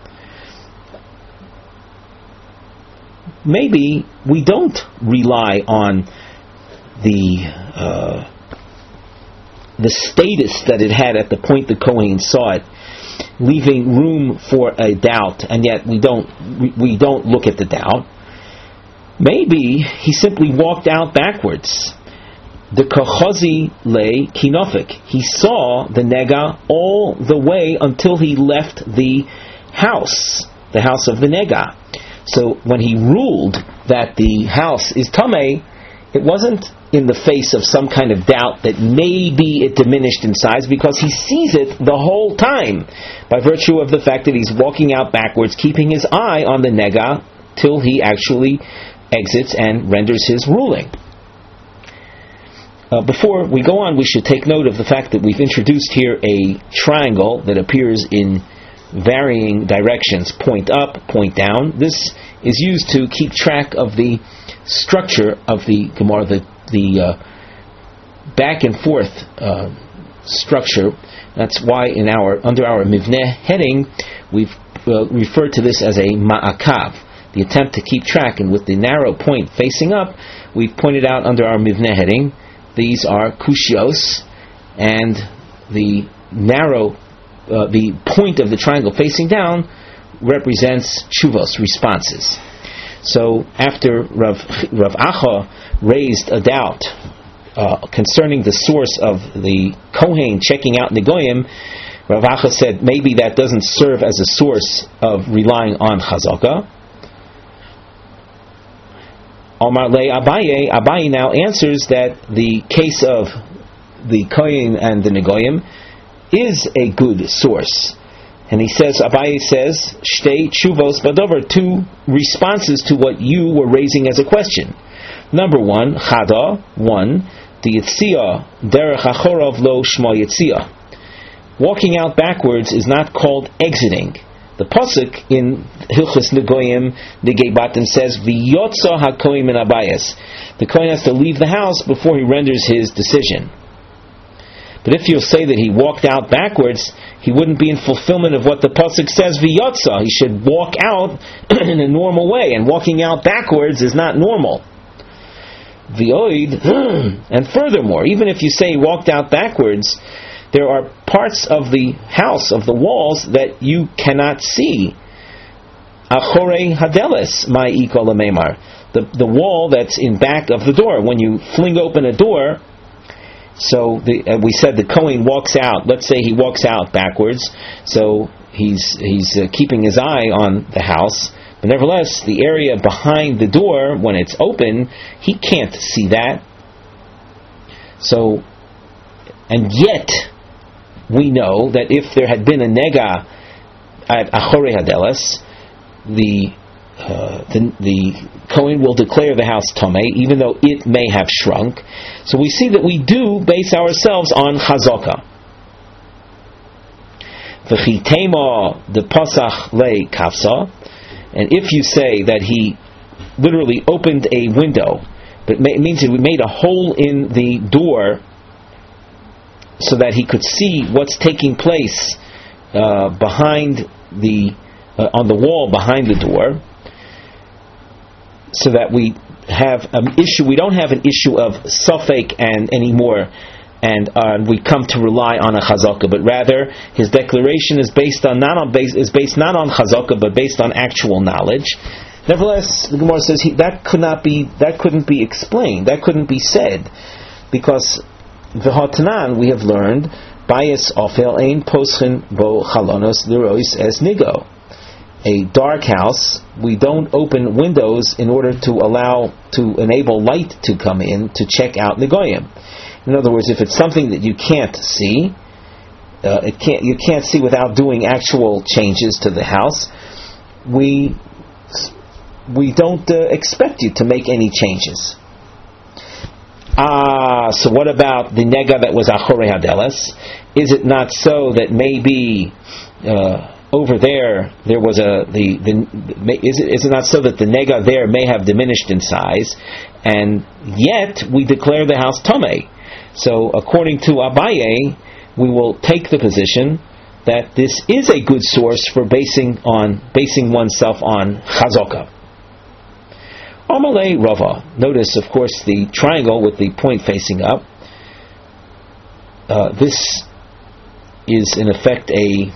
Maybe we don't rely on the uh, the status that it had at the point the Kohen saw it, leaving room for a doubt, and yet we don't we, we don't look at the doubt. Maybe he simply walked out backwards. the kachazi le kinofik. He saw the nega all the way until he left the house, the house of the nega. So when he ruled that the house is tamei, it wasn't in the face of some kind of doubt that maybe it diminished in size, because he sees it the whole time by virtue of the fact that he's walking out backwards, keeping his eye on the nega till he actually exits and renders his ruling. Uh, before we go on, we should take note of the fact that we've introduced here a triangle that appears in varying directions, point up, point down. This is used to keep track of the structure of the Gemara, the, the uh, back and forth uh, structure. That's why in our under our Mivneh heading, we've uh, referred to this as a ma'akav, the attempt to keep track, and with the narrow point facing up, we've pointed out under our Mivneh heading, these are kushios, and the narrow, uh, the point of the triangle facing down represents tshuvos, responses. So after Rav, Rav Acha raised a doubt uh, concerning the source of the Kohen checking out Negoyim, Rav Acha said maybe that doesn't serve as a source of relying on Chazaka. Omar le Abaye, Abaye now answers that the case of the Kohen and the Negoyim is a good source. And he says, Abaye says, Shtei Tshuvos Badover, two responses to what you were raising as a question. Number one, Chada, one, the Yitzia, Derech Achorov lo Shmo Yitzia. Walking out backwards is not called exiting. The pasuk in Hilchos Negoyim Negei Batim says, "V'yotza hakohen min habayis." The kohen has to leave the house before he renders his decision. But if you'll say that he walked out backwards, he wouldn't be in fulfillment of what the pasuk says. V'yotza, he should walk out in a normal way, and walking out backwards is not normal. V'oid, and furthermore, even if you say he walked out backwards, there are parts of the house, of the walls, that you cannot see. Achorei hadeles, my ikol memar. The the wall that's in back of the door. When you fling open a door, so the, uh, we said the Kohen walks out. Let's say he walks out backwards, so he's he's uh, keeping his eye on the house. But nevertheless, the area behind the door, when it's open, he can't see that. So, and yet, we know that if there had been a nega at Achorei Hadeles, the, uh, the the Kohen will declare the house tamei, even though it may have shrunk. So we see that we do base ourselves on chazaka. V'chitema de pasach le kafsa, and if you say that he literally opened a window, but it means that we made a hole in the door so that he could see what's taking place uh, behind the uh, on the wall behind the door, so that we have an issue. We don't have an issue of suffix and anymore, and uh, we come to rely on a chazaka. But rather, his declaration is based on not on base is based not on chazaka, but based on actual knowledge. Nevertheless, the Gemara says he, that could not be that couldn't be explained. That couldn't be said, because V'hatanan, we have learned, Bayis ofel ein poschen bo chalonos lirois es nigo. A dark house, we don't open windows in order to allow, to enable light to come in to check out Negoyim. In other words, if it's something that you can't see, uh, it can't you can't see without doing actual changes to the house, we we don't uh, expect you to make any changes. Ah, so what about the nega that was Achorei Hadeles? Is it not so that maybe uh, over there there was a the, the is it is it not so that the nega there may have diminished in size, and yet we declare the house tamei? So according to Abaye, we will take the position that this is a good source for basing on basing oneself on chazaka. Amalei Rava. Notice, of course, the triangle with the point facing up. Uh, this is, in effect, a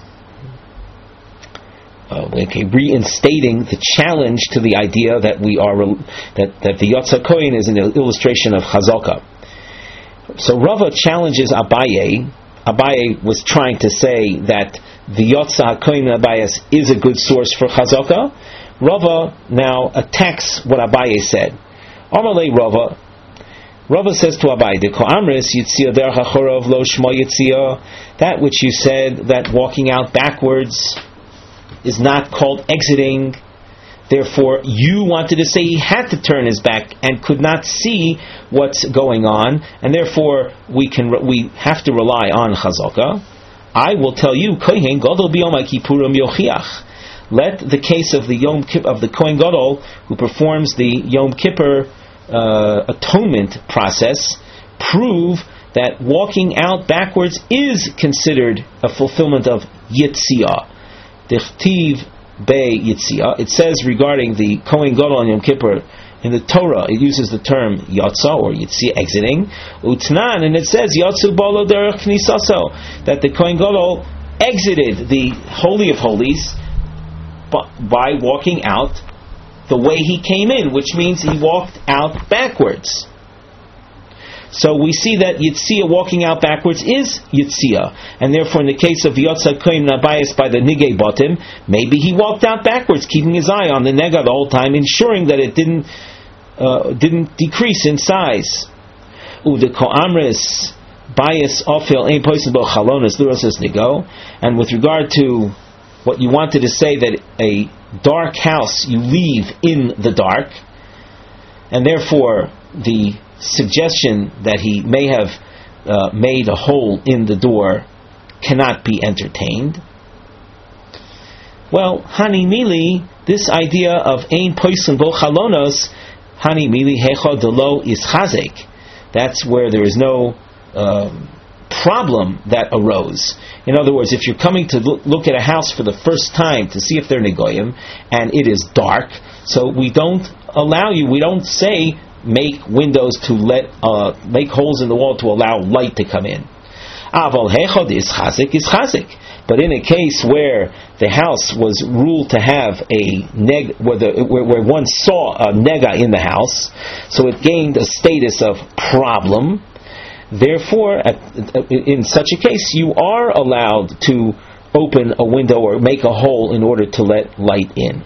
uh, okay, reinstating the challenge to the idea that we are that that the Yotza Kohen is an illustration of Chazaka. So Rava challenges Abaye. Abaye was trying to say that the Yotza HaKohen Abayas is a good source for Chazaka. Rava now attacks what Abaye said. Amalei Rava. Rava says to Abaye, "De ko'amris yitzia derech hachorov lo shmo yitzia." That which you said, that walking out backwards is not called exiting. Therefore, you wanted to say he had to turn his back and could not see what's going on, and therefore we can we have to rely on Chazaka. I will tell you, Kohen Gadol b'Yom Kippurim yochiach. Let the case of the Yom Kippur, of the Kohen Gadol who performs the Yom Kippur uh, atonement process prove that walking out backwards is considered a fulfillment of Yitzia. Dichtiv Be Yitzia. It says regarding the Kohen Gadol on Yom Kippur in the Torah, it uses the term Yatsa or Yitzia, exiting. Utnan, and it says Yatsu Bolo Derech Knisaso, that the Kohen Gadol exited the Holy of Holies by walking out the way he came in, which means he walked out backwards. So we see that Yitzia, walking out backwards, is Yitzia. And therefore, in the case of Yotza Kohen Nabayas by the Nigei Botim, maybe he walked out backwards, keeping his eye on the Nega the whole time, ensuring that it didn't uh, didn't decrease in size. Ude Ko'amris Bias Ofil Ein Poisonbo Chalonis Lurosas Nigo. And with regard to what you wanted to say, that a dark house you leave in the dark, and therefore the suggestion that he may have uh, made a hole in the door cannot be entertained. Well, Hani Mili, this idea of Ein Poison Bo Chalonos, Hani Mili Hecha Delo is Chazek. That's where there is no um, problem that arose. In other words, if you're coming to look, look at a house for the first time to see if they're Negoyim, and it is dark, so we don't allow you, we don't say make windows to let, uh, make holes in the wall to allow light to come in. Aval hechod is chazik, is chazik. But in a case where the house was ruled to have a neg, where, the, where, where one saw a nega in the house, so it gained a status of problem. Therefore, at, in such a case, you are allowed to open a window or make a hole in order to let light in.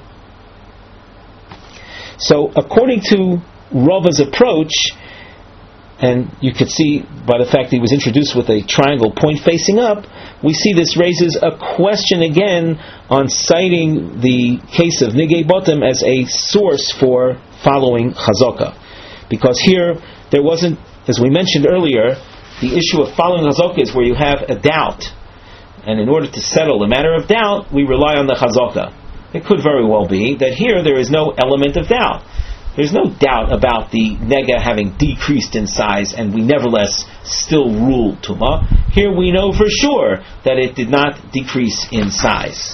So, according to Rava's approach, and you could see by the fact that he was introduced with a triangle point facing up, we see this raises a question again on citing the case of Nigei Botim as a source for following Chazaka. Because here, there wasn't, as we mentioned earlier, the issue of following Chazaka is where you have a doubt. And in order to settle the matter of doubt, we rely on the Chazaka. It could very well be that here there is no element of doubt. There's no doubt about the nega having decreased in size, and we nevertheless still rule Tuma. Here we know for sure that it did not decrease in size.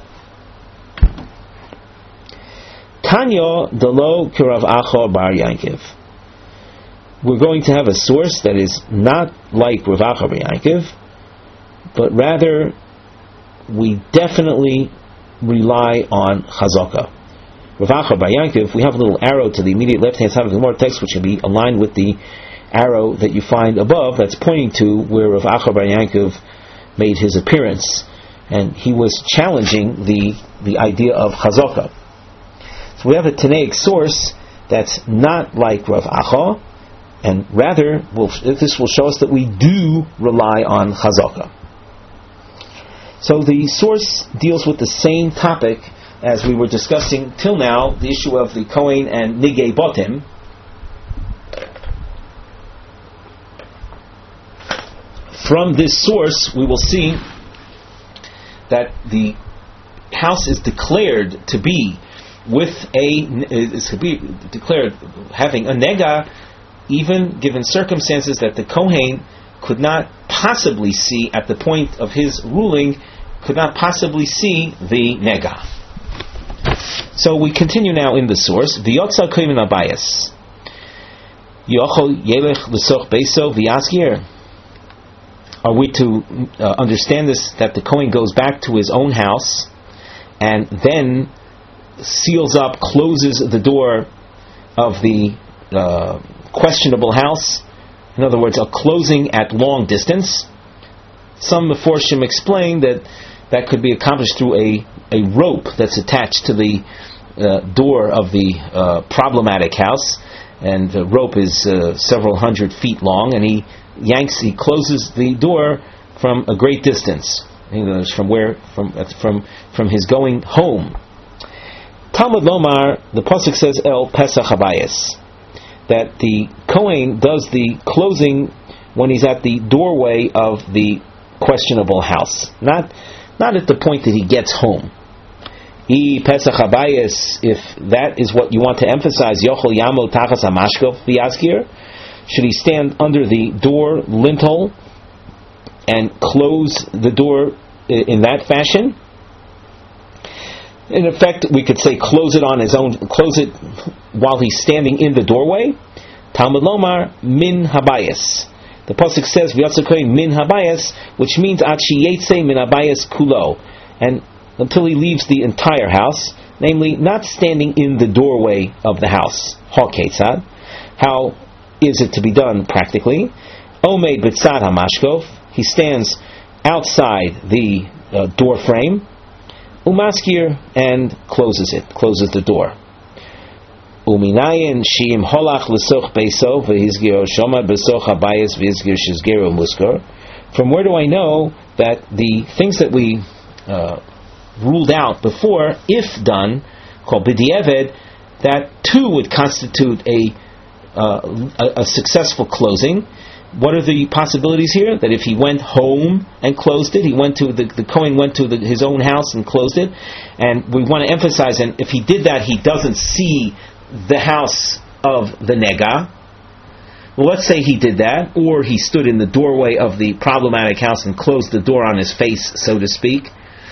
Tanya Delo Kirav Acha Bar Yankiv. We're going to have a source that is not like Rav Acha Bar Yankiv, but rather we definitely rely on Chazaka. Rav Acha Bar Yankiv, we have a little arrow to the immediate left-hand side of the Gemara text, which can be aligned with the arrow that you find above, that's pointing to where Rav Acha Bar Yankiv made his appearance, and he was challenging the the idea of Chazaka. So we have a Tanaic source that's not like Rav Acha, and rather, we'll, this will show us that we do rely on Chazaka. So the source deals with the same topic as we were discussing till now, the issue of the Kohen and Nigei Botim. From this source, we will see that the house is declared to be with a is to be declared having a nega, even given circumstances that the Kohen could not possibly see at the point of his ruling, could not possibly see the nega. So we continue now in the source. V'yotza kohen abayas. Yochol yelech l'soch beiso v'yaskir. Are we to uh, understand this, that the Kohen goes back to his own house and then seals up, closes the door of the uh, questionable house, In other words, a closing at long distance. Some Meforshim explain that that could be accomplished through a, a rope that's attached to the uh, door of the uh, problematic house, and the rope is uh, several hundred feet long, and he yanks, he closes the door from a great distance, you know, from where, from from from his going home. Talmud Lomar, the pasuk says El Pesach Habayis, that the Kohen does the closing when he's at the doorway of the questionable house, not not at the point that he gets home. I Pesach Habayis, if that is what you want to emphasize, Yochel Yamo Tachas Hamashkof V'Yazkir, should he stand under the door lintel and close the door in that fashion? In effect, we could say close it on his own, close it while he's standing in the doorway. Talmud Lomar Min Habayis. The pasuk says V'Yatzakoy Min Habayis, which means Ad Sheyetze Min Habayis Kulo, and until he leaves the entire house, namely not standing in the doorway of the house. Haketzad. How is it to be done practically? Omeid B'Tzad Hamashkof. He stands outside the uh, door frame. Umaskir, and closes it, closes the door. Uminayin Shim Holach L'Soch Beiso V'Hizgir Shomad B'Soch Habayis V'Hizgir Shizgir Muskar. From where do I know that the things that we uh, ruled out before, if done, called B'Di'eved, that too would constitute a, uh, a a successful closing? What are the possibilities here? That if he went home and closed it, he went to the, the Kohen went to the, his own house and closed it, and we want to emphasize, and if he did that, he doesn't see the house of the nega. Well, let's say he did that, or he stood in the doorway of the problematic house and closed the door on his face, so to speak.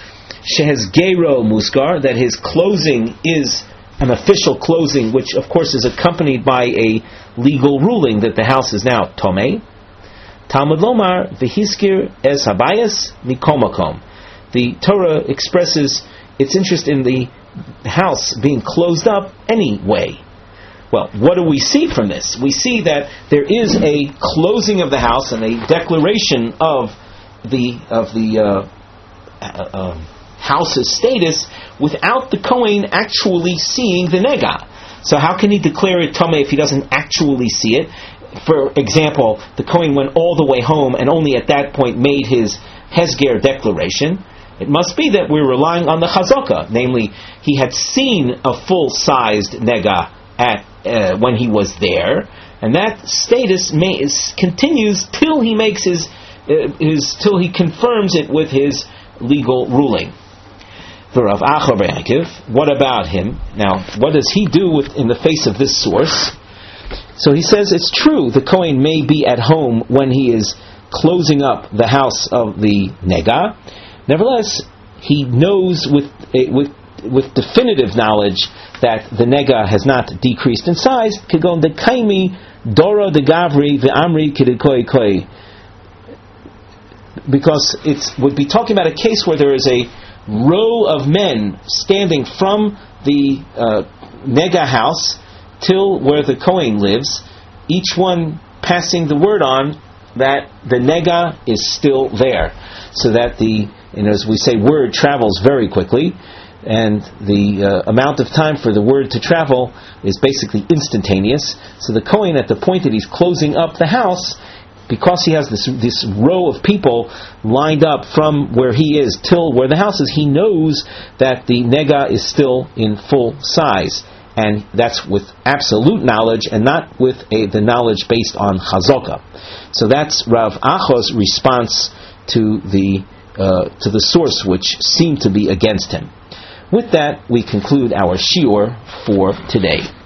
Shehezgero muskar, that his closing is an official closing, which of course is accompanied by a legal ruling that the house is now tomei. Talmud Lomar v'hiskir es habayis mikomakom. The Torah expresses its interest in the house being closed up anyway. Well, what do we see from this? We see that there is a closing of the house and a declaration of the of the uh, uh, uh, house's status without the Kohen actually seeing the nega. So how can he declare it tomei if he doesn't actually see it? For example, the Kohen went all the way home and only at that point made his Hezger declaration. It must be that we're relying on the Chazaka, namely, he had seen a full-sized nega at uh, when he was there, and that status may, is, continues till he makes his, uh, his till he confirms it with his legal ruling. For Rav Acha bar Yaakov, what about him? Now, what does he do with, in the face of this source? So he says it's true, the Kohen may be at home when he is closing up the house of the nega. Nevertheless, he knows with with with definitive knowledge that the nega has not decreased in size. Kigon de kaimi doro de gavri ve'amri kidikoi koi. Because it would be talking about a case where there is a row of men standing from the uh, nega house till where the Kohen lives, each one passing the word on that the nega is still there, so that the, you know, as we say, word travels very quickly, and the uh, amount of time for the word to travel is basically instantaneous. So the Kohen, at the point that he's closing up the house, because he has this this row of people lined up from where he is till where the house is, he knows that the nega is still in full size. And that's with absolute knowledge and not with a, the knowledge based on chazaka. So that's Rav Acha's response to the uh, to the source which seemed to be against him. With that, we conclude our shiur for today.